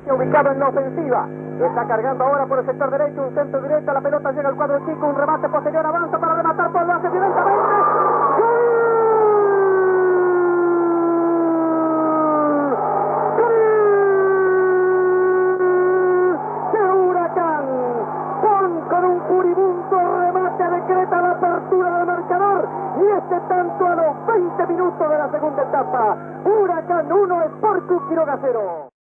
ubicado en la ofensiva. Está cargando ahora por el sector derecho, un centro directo, la pelota llega al cuadro chico, un remate posterior, avanza para rematar por lo hace directamente. Con un furibundo remate decreta la apertura del marcador y este tanto a los 20 minutos de la segunda etapa. Huracán 1, Sport Club Quiroga 0.